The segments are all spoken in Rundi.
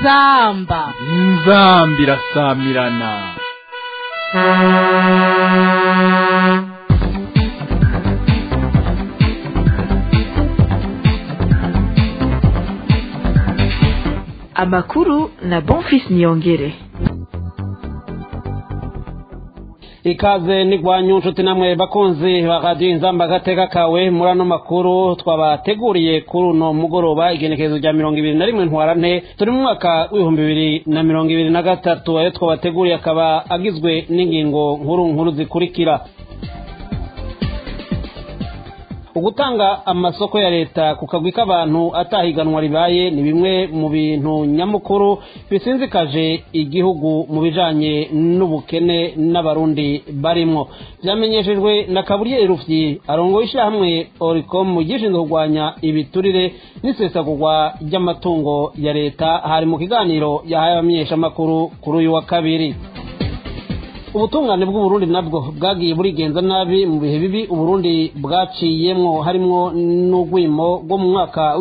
inzamba irasamirana. Amakuru na Bonfils Niyongere. Ikaze nigwanyu nshuti namwe bakunzi ba Radio Inzamba gateka kawe murano makuru twabateguriye kuri uno mugoroba igenekerezo rya 21 ntwarante turi mu mwaka w'2023 ayo twabateguriye akaba agizwe n'ingingo nkuru zikurikira. Ugutanga amasoko ya leta kukagwi k'abantu atahiganwa ribaye ni bimwe mu bintu nyamukuru bisinzikaje igihugu mu bijanye n'ubukene n'abarundi barimo. Byamenyeshejwe na Kaburiye Rufyi arongoye ishyirahamwe Oricom gishinzwe kurwanya ibiturire n'isesagurwa ry'amatungo ya leta hari mu kiganiro yahaye abamenyesha makuru kuri uyu wa kabiri. Ubutungane bw'Uburundi nabwo bwagiye burigenza nabi mu bihe bibi Uburundi bwaciyemwo harimwo n'ugwimo rwo mu mwaka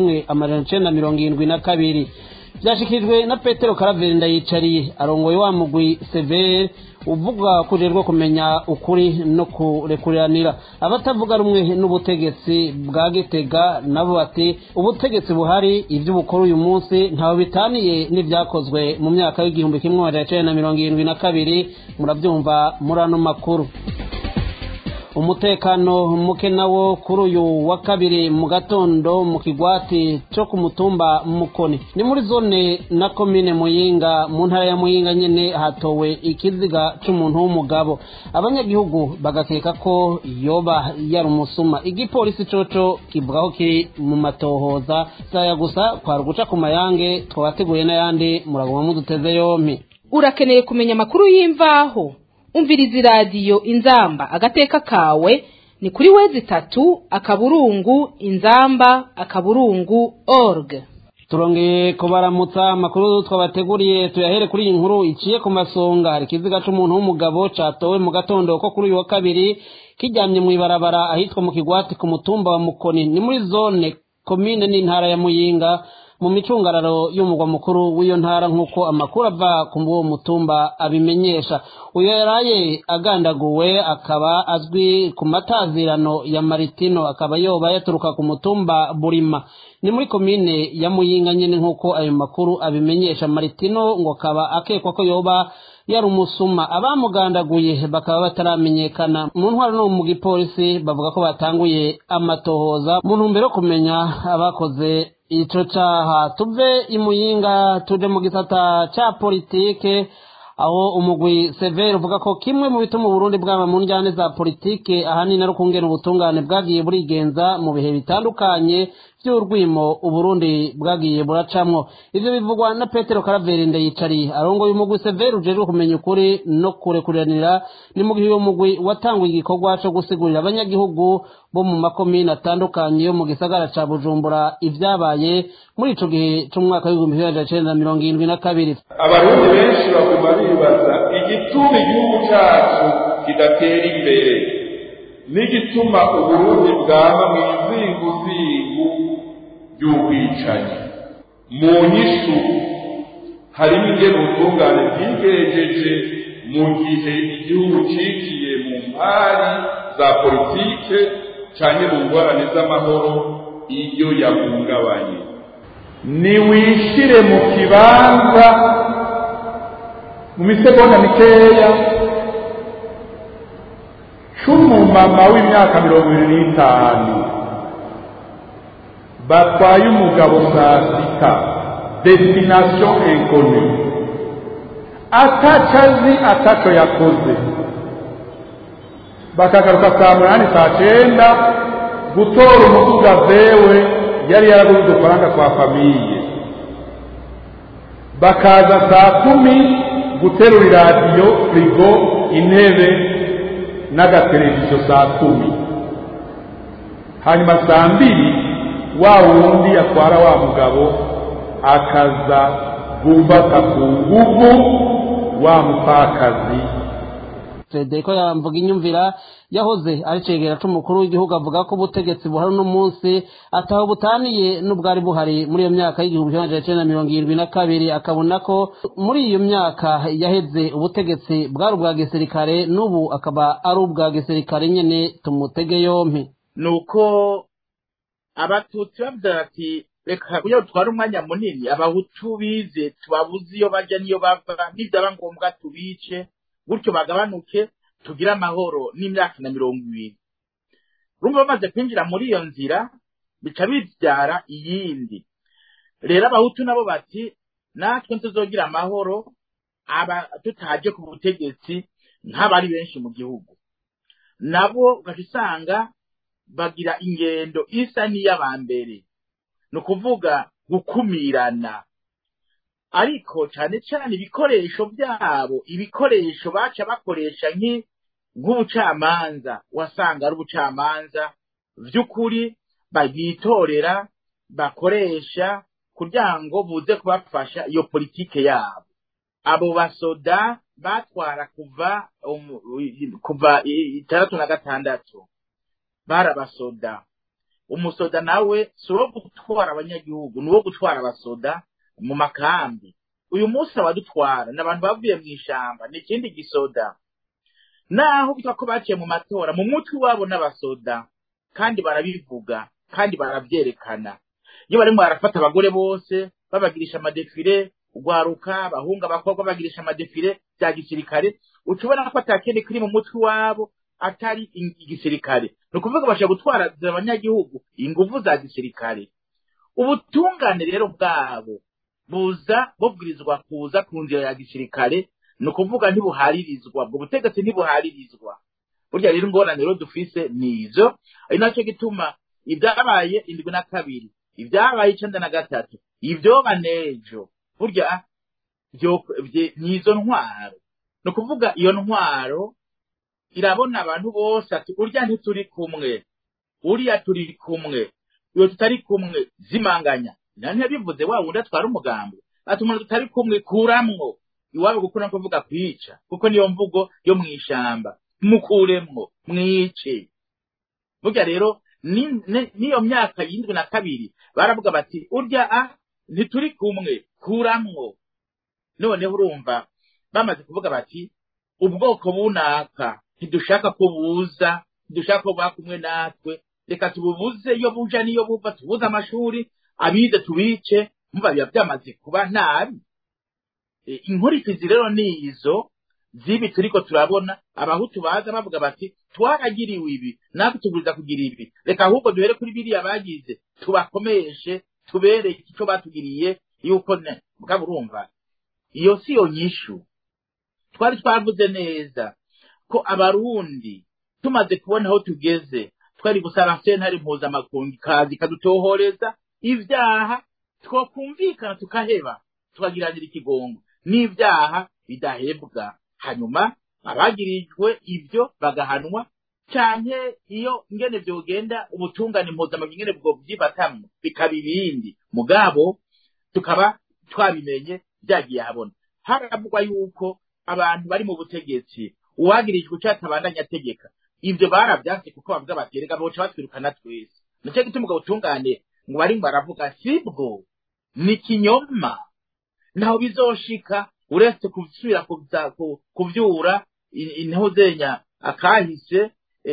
w'1972 byashikijwe na Petero Karaveri Ndayicariye arongoye wa mugwi Severe uvuga kujerwa kumenya ukuri no kurekuriranira abatavuga rumwe n'ubutegetsi bwa Gitega nabo bati ubutegetsi buhari ivyo bukora uyu munsi ntaho bitaniye n'ivyakozwe mu myaka w'1972 muravyumva murano makuru. Umutekano muke nawo kuri uyu wa kabiri mu gatondo mu kigwati cyo ku mutumba Mukoni ni muri zone na komine Muyinga mu ntara ya Muyinga nyene hatowe ikiziga c'umuntu w'umugabo abanyagihugu bagakeka ko yoba yari umusuma. Igipolisi coco kivugaho kiri mu matohoza saya gusa kwa ruguca ku mayange twabateguye n'ayandi muragoma muduteze yompi. Urakeneye kumenya makuru y'imvaho umvirizi Radio Inzamba agateka kawe ni kuri wezi3:inzamba.org. Turongeye kubaramutsa makuru twabateguriye tuyahere kuri inkuru iciye ku masonga hari kiziga c'umuntu w'umugabo catowe mu gatondo ko kuri uyu wa kabiri kijyamye mu ibarabara ahitwa mu kigwati ku mutumba wa Mukoni ni muri zone komine n'intara ya Muyinga mu micungararo y'umugwa mukuru w'iyo ntara nk'uko amakuru ava ku uwo mutumba abimenyesha. Uyo yaraye agandaguwe akaba azwi ku matazirano ya Maritino akaba yoba yaturuka ku mutumba Burima ni muri komine ya Muyinga nyene nk'uko ayo makuru abimenyesha. Maritino ngo akaba akekwa ko yoba yari umusuma abamugandaguye bakaba bataramenyekana. Mu ntwaro no mu gipolisi bavuga ko batanguye amatohoza mu ntumbero kumenya abakoze ico caha. Tuve imuyinga tuje mu gisata ca politike aho umugwi Severe uvuga ko kimwe mu bituma Burundi bwaba mu njyane za politike ahanini ari ukungena ubutungane bwagiye burigenza mu bihe bitandukanye by'urwimo Uburundi bwagiye buracamwo. Ivyo bivugwa na Petero Karaveri Ndayicariye arongoye umugwi Severe ujejwe kumenya ukuri no kurekuriranira ni mu gihe uwo mugwi watanguye igikorwa co gusigurira abanyagihugu bo mu makomine atandukanye yo mu gisagara ca Bujumbura ivyabaye muri ico gihe c'umwaka w'1972. Abarundi benshi baguma bibaza igituma igihugu cacu kidatera imbere n'igituma Uburundi bwaba mw'izinguzingu ry'ubwicanyi. Mu nyishu harimo ingene ubutungane bwigejeje mu gihe igihugu cikiye mu mpari za politike canke mu ngorane z'amahoro iyo yahungabanye. Niwishire mu kibanza mu misegonda mikeya c'umumama w'imyaka 25 batwaye umugabo saa sita destination inconnue atacazi ataco yakoze bakagaruka saa 8 saa 9 gutora umuduga vewe yari yaraguze udufaranga kwa famiye bakaza saa 10 guterura iradiyo frigo intebe n'agateleviziyo saa 10 hanyuma saa 2 wa wundi yatwara wa mugabo akaza gumbata ku nguvu wa mupakazi Federico yamvuga inyumvira yahoze ari cegera c'umukuru w'igihugu avuga ko ubutegetsi buhari uno munsi ataho butaniye n'ubwari buhari muri iyo myaka y'igihumbi kimwe amajana icenda na mirongo irindwi na kabiri, akabona ko muri iyo myaka yaheze ubutegetsi bwari ubwa gisirikare n'ubu akaba ari ubwa gisirikare nyene tumutege yompi. nuko abatutsi bavuga bati reka kugira twari umwanya munini abahutu bize tubabuze iyo bajya niyo bava n'ibyaba ngombwa tubice gutyo bagabanuke tugire amahoro n'imyaka na 20. Rumva bamaze kwinjira muri iyo nzira bica bibyara iyindi. Rero abahutu nabo bati natwe tuzogira amahoro aba tutaje ku butegetsi nk'abari benshi mu gihugu. Nabo ugasanga bagira ingendo isa n'iy'abambere, no kuvuga gukumirana, ariko cyane cyane ibikoresho byabo, ibikoresho baca bakoresha nk'ubucamanza, wasanga ari ubucamanza by'ukuri bagitorera bakoresha kugira ngo buze kubafasha iyo politike yabo. Abo basoda batwara kuva 66 barabasoda. Umusoda nawe si uwo gutwara abanyagihugu, ni uwo gutwara abasoda mu makambi. Uyu munsi abadutwara n'abantu bavuye mu ishamba, ni ikindi gisoda. Naho bitwa ko baciye mu matora mu mutwe wabo n'abasoda, kandi barabivuga kandi baravyerekana. Iyo barimo barafata abagore bose babagirisha amadefile, ugwaruka bahunga abakobwa bagirisha amadefile bya gisirikare, ucubona ko atakene kiri mu mutwe wabo atari igisirikare. No kuvuga bashaka gutwara abanyagihugu inguvu za gisirikare. Ubutungane rero bwabo buza bubwirizwa kuza ku nzira ya gisirikare, no kuvuga ntibuharirizwa, ubwo butegetsi ntibuharirizwa. Burya rero ingorane rero dufise nizo, ari nacyo gituma ibyabaye 72, ibyabaye 93, ibyo banejo burya nizo ntwaro. No kuvuga iyo ntwaro irabona abantu bose ati urya ntituri kumwe, uriya turi kumwe, iyo tutari kumwe zimanganya. Nani bivuze wa wundi atwara umugambo ati umuntu tutari kumwe kuramwo iwabo, gukura kuvuga kwica, kuko niyo mvugo yo mwishamba, mukuremwo mwice. Burya rero niyo myaka 72 baravuga bati urya ntituri kumwe kuramwo. None urumva bamaze kuvuga bati ubwoko bunaka ntidushaka ko buza, ntidushaka ko bakumwe natwe, reka tububuze iyo buja niyo buva, tubuze amashuri, abize tubice. Mva byamaze kuba nabi. Inkurikizi rero nizo zibi turiko turabona. Abahutu baza bavuga bati twaragiriwe ibi, natwe tuburiza kugira ibi, reka ahubwo duhere kuri biriya bagize tubakomeshe, tubere icyo batugiriye. Yuko mugabo iyo si yo nyishu. Twari twavuze neza ko abarundi tumaze kubona aho tugeze, twari gusaba sentare mpuzamakungu kazi kadutohoreza ibyaha, twokumvikana tukaheba, tukagiranira ikigongo n'ibyaha bidahebwa, hanyuma abagirijwe ibyo bagahanwa. Canke iyo ngene byogenda ubutungane mpuzamakungu ngene bwo byibatamwe bikabibindi, mugabo tukaba twabimenye byagiye habona. Haravugwa yuko abantu bari mu butegetsi uwagirijwe cyatabandanya ategeka, ibyo barabyase kuko bavuga baterega boca batwirukana twese. Nicyo gituma umugabo utungane ngo bari baravuga sibwo, ni kinyoma, naho bizoshika uretse kusubira kuvyura intozenya akahise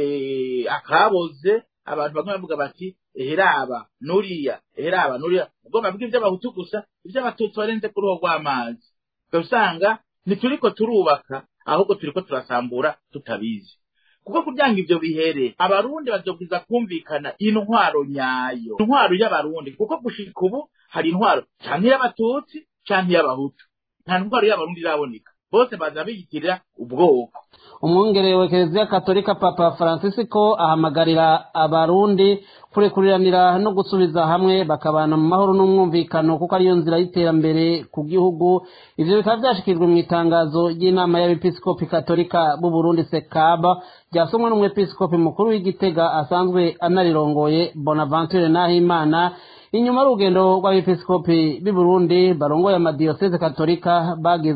akaboze. Abantu bamwe bavuga bati eheraba nuriya, eheraba nuriya, ubwo bavuga iby'abahutu gusa, iby'abatutsi barenze kuri uwo rw'amazi. Usanga ntituriko turubaka, ahubwo turiko turasambura tutabizi. Kuko kubyanga ibyo bihere abarundi bazobwiza kumvikana intwaro nyayo, intwaro y'abarundi, kuko gushika ubu hari intwaro cyane y'abatutsi cyane y'abahutu, nta ntwaro y'abarundi iraboneka, bose baza biyitirira ubwoko. Umwungere wa Kiliziya Katolika Papa Francisco ahamagarira abarundi kurekuriranira no gusubiza hamwe bakabana mu mahoro n'umwumvikano, kuko ariyo nzira y'iterambere ku gihugu. Ivyo bikaba byashikijwe mu itangazo ry'inama y'abepiskopi Katolika b'u Burundi sekaba ryasomwe n'umwepiskopi mukuru w'Igitega asanzwe anarirongoye Bonaventure Nahimana, inyuma y'urugendo rw'abepiskopi b'i Burundi barongoye amadiyoseze Katolika bageze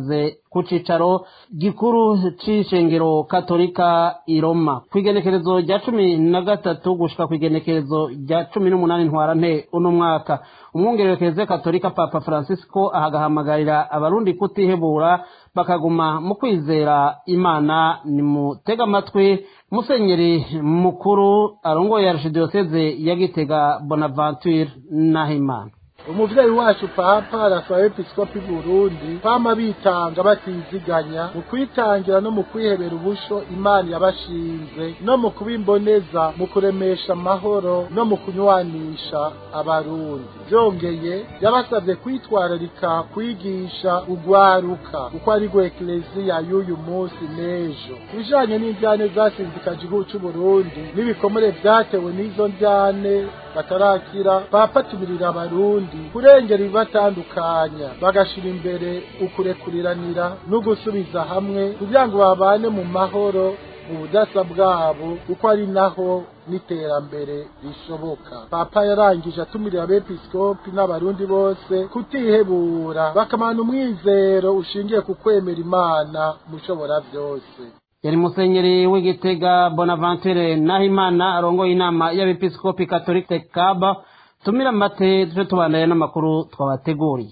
ku cicaro gikuru c'ishengero katolika i Roma kw'igenekerezo rya 13 gushika kw'igenekerezo rya 18 ntwarante uno mwaka. Umwongererekeze katolika Papa Francisco ahagahamagarira abarundi kutihebura bakaguma mu kwizera Imana. Ni mutega amatwi Musenyeri mukuru arongoye Archdiocese ya Gitega Bonaventure Nahimana. Umuvyeyi wacu Papa arasaba episkopi Burundi kwama bitanga batiziganya mu kwitangira no mu kwihebera ubusho Imana yabashinze no mu kubimboneza mu kuremesha amahoro no mu kunywanisha abarundi. Byongeye yabasabye kwitwararika kwigisha ugwaruka uko ari gwe ekleziya y'uyu munsi n'ejo bijanye n'indyane zasindikaje igihugu c'u Burundi n'ibikomere vyatewe n'izo ndyane batarakira. Papa tumirira abarundi kurengera ibibatandukanya bagashira imbere ukurekuriranira no gusubiza hamwe kugira ngo babane mu mahoro mu budasa bwabo uko ari naho n'iterambere rishoboka. Papa yarangije atumirira abepiskopi n'abarundi bose kutihebura bakamana umwizero ushingiye ku kwemera Imana mushobora byose. Yari Musenyeri w'Igitega Bonaventure Nahimana arongoye inama y'abepiskopi Katolike Kaba. Tumira mate tuje tubandanye n'amakuru twabateguriye.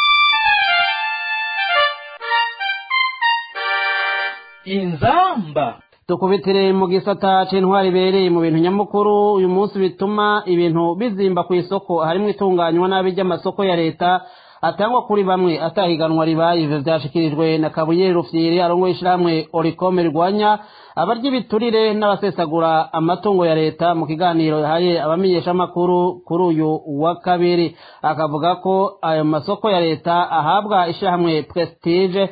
Inzamba Tukubitire mu gisata c'intwari bereye mu bintu nyamukuru uyu munsi bituma ibintu bizimba ku isoko harimo itunganywa nabi ry'amasoko ya leta atangwa kuri bamwe atahiganwa ribaye. Ivyo vyashikirijwe na Kabuyeri Rufyiri arongoye ishiramwe Oricome rirwanya abarya ibiturire n'abasesagura amatungo ya leta mu kiganiro yahaye abamenyesha makuru kuri uyu wa kabiri. Akavuga ko ayo masoko ya leta ahabwa ishiramwe Prestige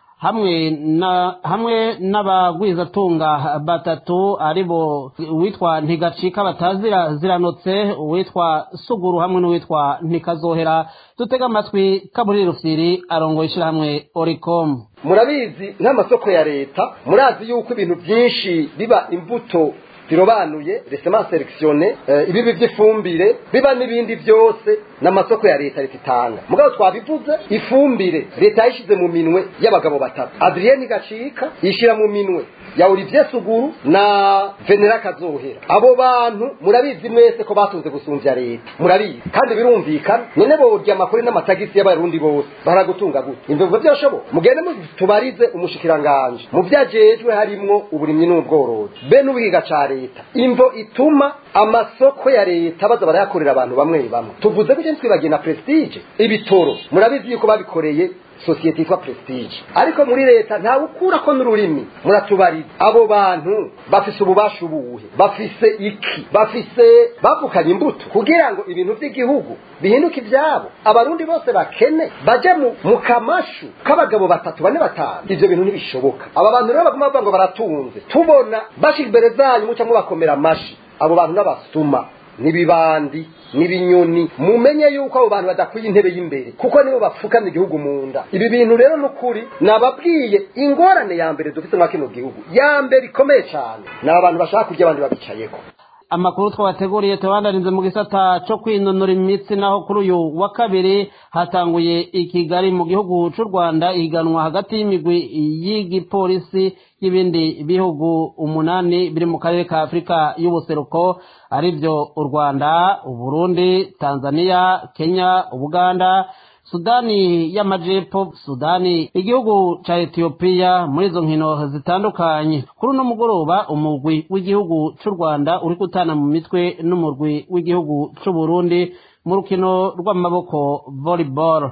hamwe n'abagwizatunga batatu aribo uwitwa Ntigacika batazira ziranotse, uwitwa Suguru hamwe n'uwitwa Ntikazohera. Dutega amatwi Kabuyeri Rufyiri arongoye ishiramwe Oricom. Murabizi n'amasoko ya leta murazi yuko ibintu byinshi biba imbuto zirobanuye resema selectionné ibibi by'ifumbire biba n'ibindi byose n'amasoko ya leta rititanga. Mugabo twabivuze ifumbire leta yishize mu minwe y'abagabo batatu, Adrien Ntigacika yishira mu minwe ya Olivier Suguru na Venera Kazohera. Abo bantu murabizi mwese ko batunze gusumvya leta, murabizi kandi birumvikana nyene borya amakuru n'amatagisi y'abarundi bose baragutunga gute. Imvugo byashobo mugende tubarize umushikiranganje mu byajejwe harimwo uburimyi n'ubworozi be n'ubiga ca leta. Imvo ituma amasoko ya leta baza barayakorera abantu bamwe bamwe. Tuvuze bije twibagiye na Prestige ibitoro murabizi yuko babikoreye societe yitwa Prestige, ariko muri leta nta ukura ko n'ururimi. Muratubariza abo bantu bafise ububasha ubuhe, bafise iki, bafise bavukanye imbuto kugira ngo ibintu by'igihugu bihinduke ibyabo abarundi bose bakene baje mu kamashu k'abagabo batatu bane batanu. Ivyo bintu ntibishoboka. Aba bantu rero baguma bavuga ngo baratunze, tubona bashira imbere zanyu muca mubakomera amashi. Abo bantu n'abasuma nibibandi nibinyoni, mumenye yuko abo bantu badakwiye intebe y'imbere kuko nibo bafukamye igihugu mu nda. Ibi bintu rero n'ukuri nababwiye ingorane ya mbere dufite mu kino gihugu ya mbere ikomeye cyane n'abantu bashaka kurya abandi babicayeko. Amakuru twabateguriye tubandarinze mu gisata cyo kwinonora imitsi naho kuri uyu wa kabiri hatanguye i Kigali mu gihugu c'u Rwanda ihiganwa hagati y'imigwi y'igipolisi y'ibindi bihugu 8 biri mu karere ka Afrika y'ubuseruko arivyo u Rwanda, u Burundi, Tanzania, Kenya, Uganda, Sudani y'Amajepfo, Sudani, igihugu ca Ethiopia. Muri izo nkino zitandukanye kuri uno mugoroba umugwi w'igihugu c'u Rwanda uri gutana mu mitwe n'umugwi w'igihugu c'u Burundi mu rukino rw'amaboko volleyball.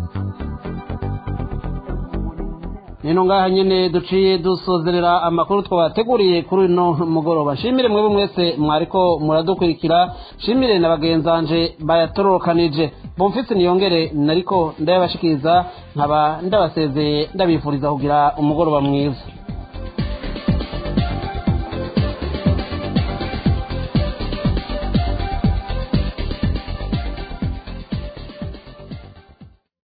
Nino ngaha nyene duciye dusozerera amakuru twabateguriye kuri uno mugoroba. Shimire mwebwe mwese mwariko muradukurikira, shimire na bagenzanje bayatororokanije. Bonfise Niyongere nariko ndabashikiriza nkaba ndabasezeye ndabifuriza kugira umugoroba mwiza.